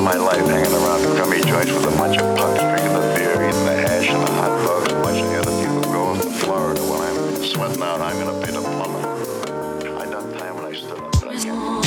my life hanging around the crummy joints with a bunch of punks, drinking the beer, eating the hash and the hot dogs, and watching the other people go off to Florida while I'm sweating out. I'm gonna pay the plumber. I done time when I stood up, but I can't do